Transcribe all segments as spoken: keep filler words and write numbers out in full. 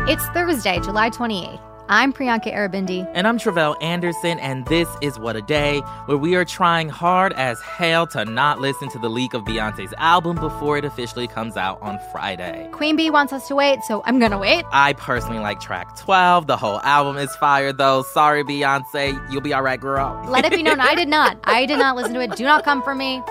It's Thursday, July twenty-eighth. I'm Priyanka Aribindi. And I'm Tre'vell Anderson, and this is What a Day, where we are trying hard as hell to not listen to the leak of Beyonce's album before it officially comes out on Friday. Queen Bee wants us to wait, so I'm gonna wait. I personally like track twelve. The whole album is fire, though. Sorry, Beyonce. You'll be all right, girl. Let it be known, I did not. I did not listen to it. Do not come for me.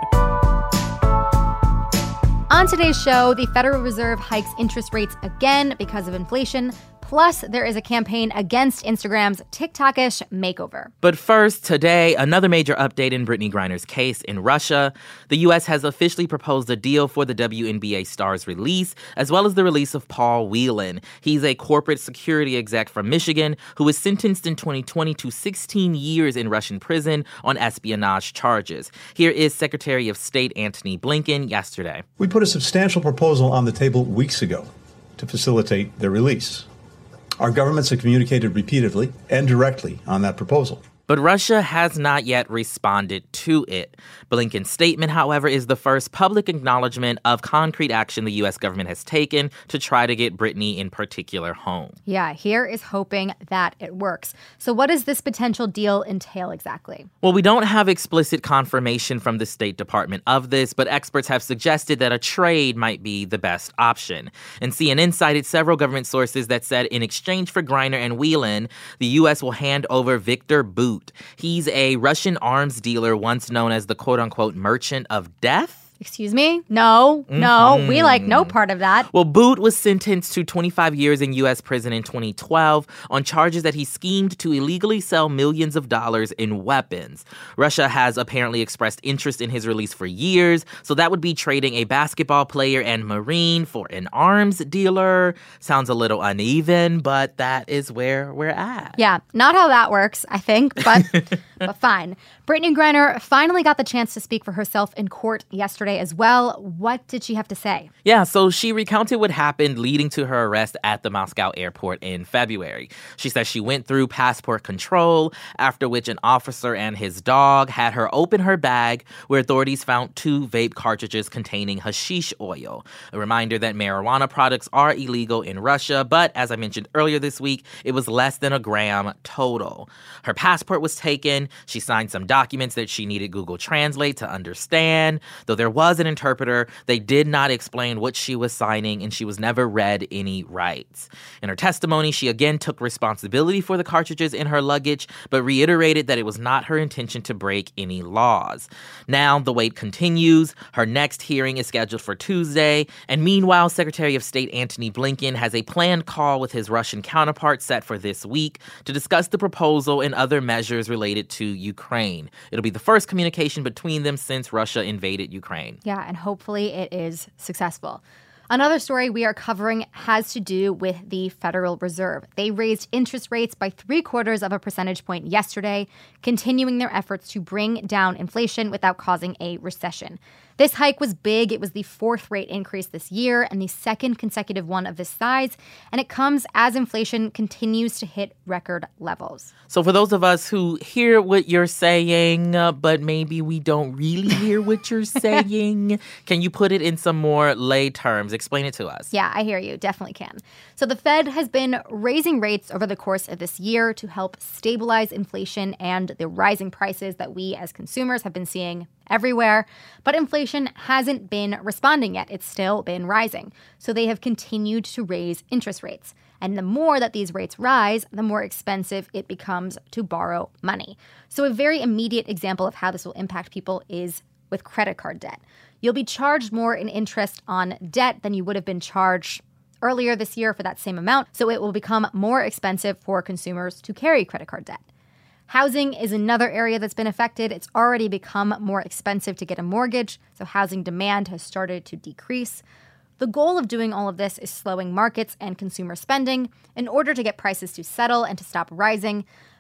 On today's show, the Federal Reserve hikes interest rates again because of inflation. Plus, there is a campaign against Instagram's TikTok-ish makeover. But first, today, another major update in Brittney Griner's case in Russia. The U S has officially proposed a deal for the W N B A star's release, as well as the release of Paul Whelan. He's a corporate security exec from Michigan who was sentenced in twenty twenty to sixteen years in Russian prison on espionage charges. Here is Secretary of State Antony Blinken yesterday. We put a substantial proposal on the table weeks ago to facilitate their release. Our governments have communicated repeatedly and directly on that proposal. But Russia has not yet responded to it. Blinken's statement, however, is the first public acknowledgement of concrete action the U S government has taken to try to get Brittney in particular home. Yeah, here is hoping that it works. So what does this potential deal entail exactly? Well, we don't have explicit confirmation from the State Department of this, but experts have suggested that a trade might be the best option. And C N N cited several government sources that said in exchange for Griner and Whelan, the U S will hand over Victor Bout. He's a Russian arms dealer once known as the quote-unquote merchant of death. Excuse me? No, no, mm-hmm. We like no part of that. Well, Bout was sentenced to twenty-five years in U S prison in twenty twelve on charges that he schemed to illegally sell millions of dollars in weapons. Russia has apparently expressed interest in his release for years, so that would be trading a basketball player and Marine for an arms dealer. Sounds a little uneven, but that is where we're at. Yeah, not how that works, I think, but but fine. Brittney Griner finally got the chance to speak for herself in court yesterday as well. What did she have to say? Yeah, so she recounted what happened leading to her arrest at the Moscow airport in February. She says she went through passport control, after which an officer and his dog had her open her bag, where authorities found two vape cartridges containing hashish oil. A reminder that marijuana products are illegal in Russia, but as I mentioned earlier this week, it was less than a gram total. Her passport was taken. She signed some documents that she needed Google Translate to understand. Though there was an interpreter, they did not explain what she was signing, and she was never read any rights. In her testimony, she again took responsibility for the cartridges in her luggage, but reiterated that it was not her intention to break any laws. Now, the wait continues. Her next hearing is scheduled for Tuesday, and meanwhile, Secretary of State Antony Blinken has a planned call with his Russian counterpart set for this week to discuss the proposal and other measures related to Ukraine. It'll be the first communication between them since Russia invaded Ukraine. Ukraine. Yeah, and hopefully it is successful. Another story we are covering has to do with the Federal Reserve. They raised interest rates by three quarters of a percentage point yesterday, continuing their efforts to bring down inflation without causing a recession. This hike was big. It was the fourth rate increase this year and the second consecutive one of this size, and it comes as inflation continues to hit record levels. So for those of us who hear what you're saying, uh, but maybe we don't really hear what you're saying, can you put it in some more lay terms? Explain it to us. Yeah, I hear you. Definitely can. So the Fed has been raising rates over the course of this year to help stabilize inflation and the rising prices that we as consumers have been seeing everywhere. But inflation hasn't been responding yet. It's still been rising. So they have continued to raise interest rates. And the more that these rates rise, the more expensive it becomes to borrow money. So a very immediate example of how this will impact people is with credit card debt. You'll be charged more in interest on debt than you would have been charged earlier this year for that same amount. So it will become more expensive for consumers to carry credit card debt. Housing is another area that's been affected. It's already become more expensive to get a mortgage, so housing demand has started to decrease. The goal of doing all of this is slowing markets and consumer spending in order to get prices to settle and to stop rising.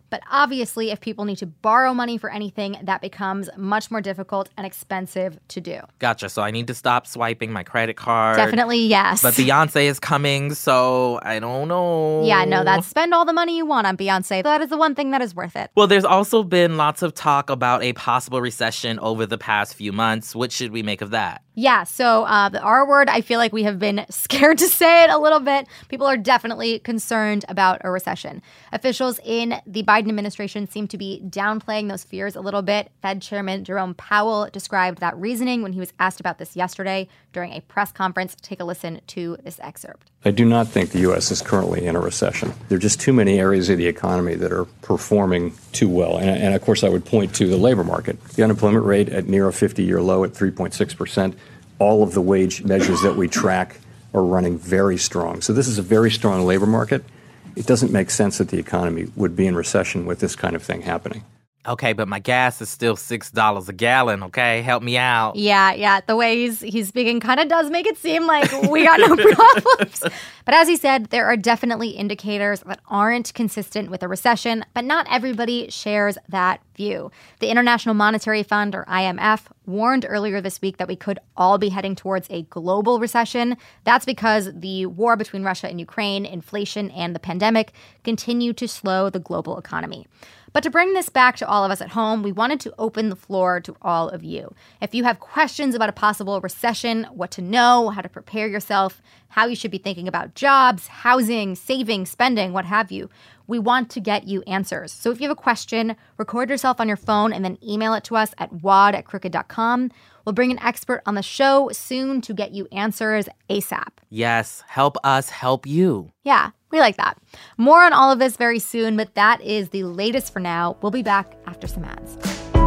But obviously, if people need to borrow money for anything, that becomes much more difficult and expensive to do. Gotcha. So I need to stop swiping my credit card. Definitely, yes. But Beyonce is coming, so I don't know. Yeah, no, that's spend all the money you want on Beyonce. That is the one thing that is worth it. Well, there's also been lots of talk about a possible recession over the past few months. What should we make of that? Yeah, so uh, the R word, I feel like we have been scared to say it a little bit. People are definitely concerned about a recession. Officials in the Biden administration seem to be downplaying those fears a little bit. Fed Chairman Jerome Powell described that reasoning when he was asked about this yesterday during a press conference. Take a listen to this excerpt. I do not think the U S is currently in a recession. There are just too many areas of the economy that are performing too well. And, and of course, I would point to the labor market. The unemployment rate at near a fifty-year low at three point six percent. All of the wage measures that we track are running very strong. So this is a very strong labor market. It doesn't make sense that the economy would be in recession with this kind of thing happening. Okay, but my gas is still six dollars a gallon, okay? Help me out. Yeah, yeah. The way he's, he's speaking kind of does make it seem like we got no problems. But as he said, there are definitely indicators that aren't consistent with a recession, but not everybody shares that view. The International Monetary Fund, or I M F, warned earlier this week that we could all be heading towards a global recession. That's because the war between Russia and Ukraine, inflation, and the pandemic continue to slow the global economy. But to bring this back to all of us at home, we wanted to open the floor to all of you. If you have questions about a possible recession, what to know, how to prepare yourself, how you should be thinking about jobs, housing, saving, spending, what have you, we want to get you answers. So if you have a question, record yourself on your phone and then email it to us at wad at crooked dot com. We'll bring an expert on the show soon to get you answers ASAP. Yes, help us help you. Yeah, we like that. More on all of this very soon, but that is the latest for now. We'll be back after some ads.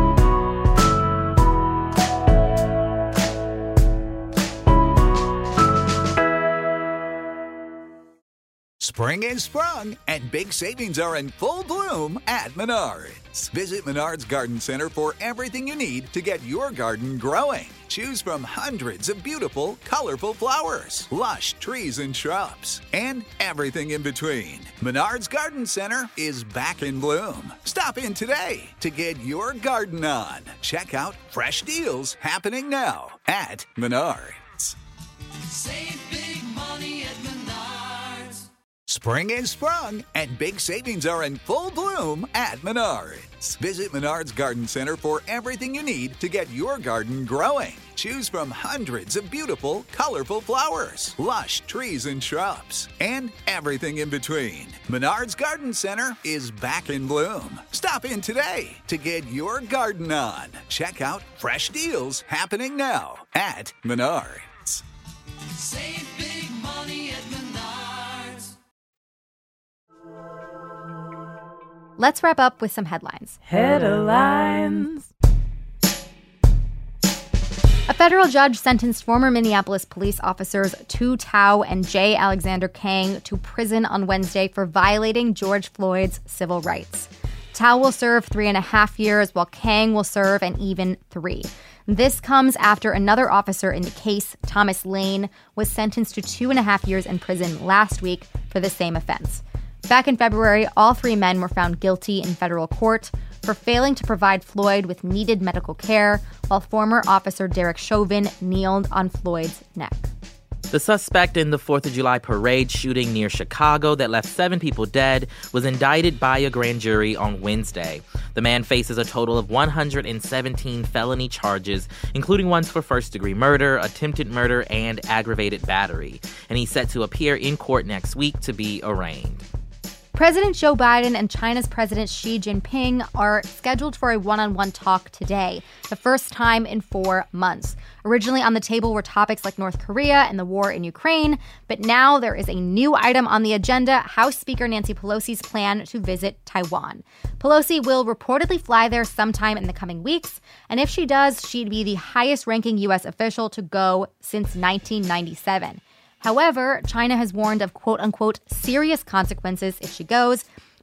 Spring is sprung, and big savings are in full bloom at Menards. Visit Menards Garden Center for everything you need to get your garden growing. Choose from hundreds of beautiful, colorful flowers, lush trees and shrubs, and everything in between. Menards Garden Center is back in bloom. Stop in today to get your garden on. Check out fresh deals happening now at Menards. Save big money at Menards. Spring is sprung, and big savings are in full bloom at Menards. Visit Menards Garden Center for everything you need to get your garden growing. Choose from hundreds of beautiful, colorful flowers, lush trees and shrubs, and everything in between. Menards Garden Center is back in bloom. Stop in today to get your garden on. Check out fresh deals happening now at Menards. Save big money at Menards. Let's wrap up with some headlines. Headlines. A federal judge sentenced former Minneapolis police officers Tu Tao and J. Alexander Kang to prison on Wednesday for violating George Floyd's civil rights. Tao will serve three and a half years, while Kang will serve an even three. This comes after another officer in the case, Thomas Lane, was sentenced to two and a half years in prison last week for the same offense. Back in February, all three men were found guilty in federal court for failing to provide Floyd with needed medical care, while former officer Derek Chauvin kneeled on Floyd's neck. The suspect in the fourth of July parade shooting near Chicago that left seven people dead was indicted by a grand jury on Wednesday. The man faces a total of one hundred seventeen felony charges, including ones for first-degree murder, attempted murder, and aggravated battery. And he's set to appear in court next week to be arraigned. President Joe Biden and China's President Xi Jinping are scheduled for a one-on-one talk today, the first time in four months. Originally on the table were topics like North Korea and the war in Ukraine, but now there is a new item on the agenda, House Speaker Nancy Pelosi's plan to visit Taiwan. Pelosi will reportedly fly there sometime in the coming weeks, and if she does, she'd be the highest-ranking U S official to go since nineteen ninety-seven. However, China has warned of quote-unquote serious consequences if she goes,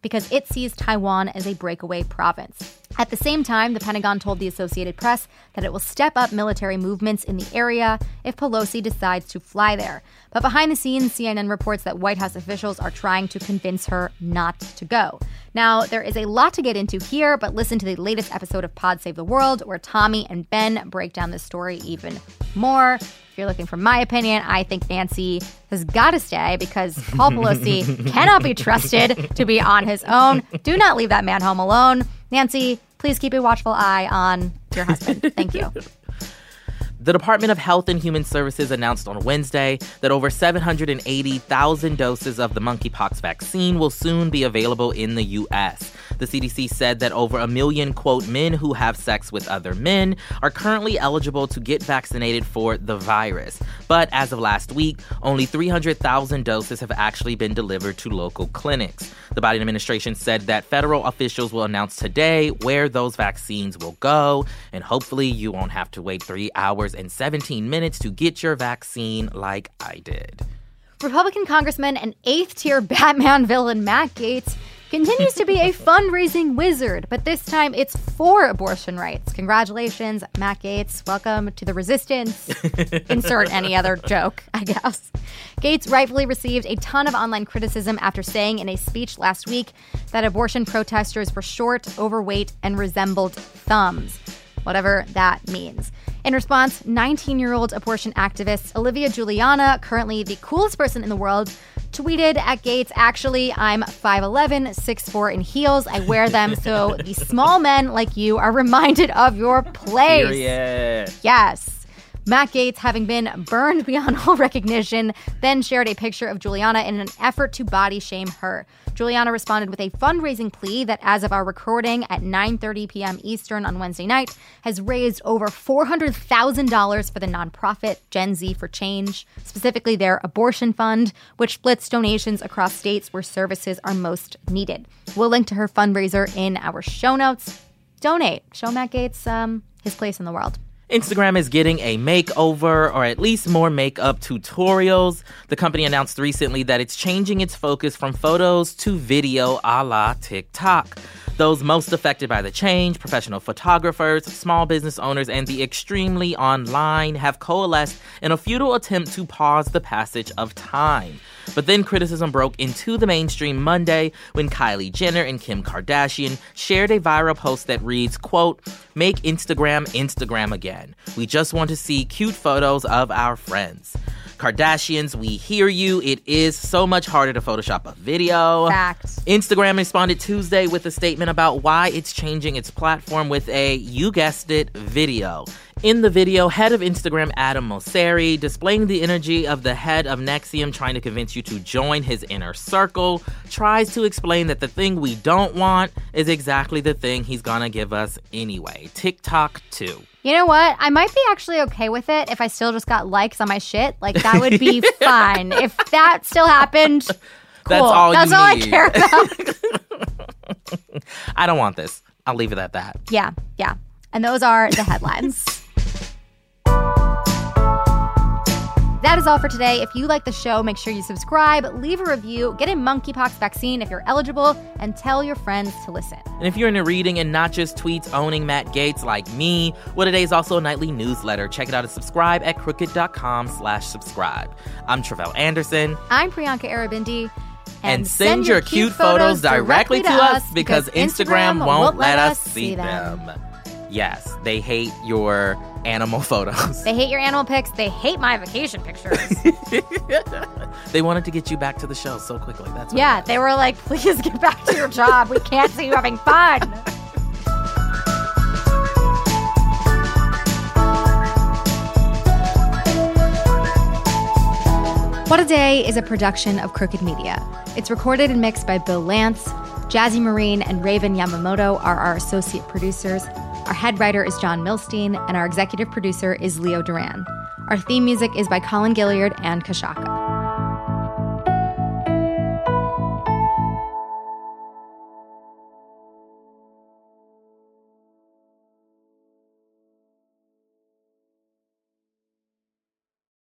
because it sees Taiwan as a breakaway province. At the same time, the Pentagon told the Associated Press that it will step up military movements in the area if Pelosi decides to fly there. But behind the scenes, C N N reports that White House officials are trying to convince her not to go. Now, there is a lot to get into here, but listen to the latest episode of Pod Save the World, where Tommy and Ben break down this story even more. If you're looking for my opinion, I think Nancy has got to stay because Paul Pelosi cannot be trusted to be on his own. Do not leave that man home alone. Nancy, please keep a watchful eye on your husband. Thank you. The Department of Health and Human Services announced on Wednesday that over seven hundred eighty thousand doses of the monkeypox vaccine will soon be available in the U S. The C D C said that over a million, quote, men who have sex with other men are currently eligible to get vaccinated for the virus. But as of last week, only three hundred thousand doses have actually been delivered to local clinics. The Biden administration said that federal officials will announce today where those vaccines will go, and hopefully you won't have to wait three hours and seventeen minutes to get your vaccine like I did. Republican Congressman and eighth-tier Batman villain Matt Gaetz continues to be a fundraising wizard, but this time it's for abortion rights. Congratulations, Matt Gaetz. Welcome to the resistance. Insert any other joke, I guess. Gaetz rightfully received a ton of online criticism after saying in a speech last week that abortion protesters were short, overweight, and resembled thumbs, whatever that means. In response, nineteen-year-old abortion activist Olivia Juliana, currently the coolest person in the world, tweeted at Gaetz, actually, I'm five eleven, six foot four in heels. I wear them so the small men like you are reminded of your place. Period. Yes. Matt Gaetz, having been burned beyond all recognition, then shared a picture of Juliana in an effort to body shame her. Juliana responded with a fundraising plea that, as of our recording at nine thirty p.m. Eastern on Wednesday night, has raised over four hundred thousand dollars for the nonprofit Gen Z for Change, specifically their abortion fund, which splits donations across states where services are most needed. We'll link to her fundraiser in our show notes. Donate. Show Matt Gaetz um, his place in the world. Instagram is getting a makeover, or at least more makeup tutorials. The company announced recently that it's changing its focus from photos to video a la TikTok. Those most affected by the change, professional photographers, small business owners, and the extremely online, have coalesced in a futile attempt to pause the passage of time. But then criticism broke into the mainstream Monday when Kylie Jenner and Kim Kardashian shared a viral post that reads, quote, "Make Instagram Instagram again. We just want to see cute photos of our friends." Kardashians, we hear you. It is so much harder to Photoshop a video. Facts. Instagram responded Tuesday with a statement about why it's changing its platform with a, you guessed it, video. In the video, head of Instagram Adam Mosseri, displaying the energy of the head of Nexium trying to convince you to join his inner circle, tries to explain that the thing we don't want is exactly the thing he's gonna give us anyway. TikTok too. You know what? I might be actually okay with it if I still just got likes on my shit. Like, that would be fine. If that still happened, cool. That's all That's you all need. I care about. I don't want this. I'll leave it at that. Yeah, yeah. And those are the headlines. That is all for today. If you like the show, make sure you subscribe, leave a review, get a monkeypox vaccine if you're eligible, and tell your friends to listen. And if you're into reading and not just tweets owning Matt Gaetz like me, What A Day is also a nightly newsletter. Check it out and subscribe at crooked.com slash subscribe. I'm Travell Anderson. I'm Priyanka Arabindi. And, and send, send your cute photos directly to us because Instagram won't let us see them. them. Yes, they hate your animal photos. They hate your animal pics. They hate my vacation pictures. They wanted to get you back to the show so quickly. That's what Yeah, they were like, please get back to your job. We can't see you having fun. What a Day is a production of Crooked Media. It's recorded and mixed by Bill Lance. Jazzy Marine and Raven Yamamoto are our associate producers. Our head writer is John Milstein, and our executive producer is Leo Duran. Our theme music is by Colin Gilliard and Kashaka.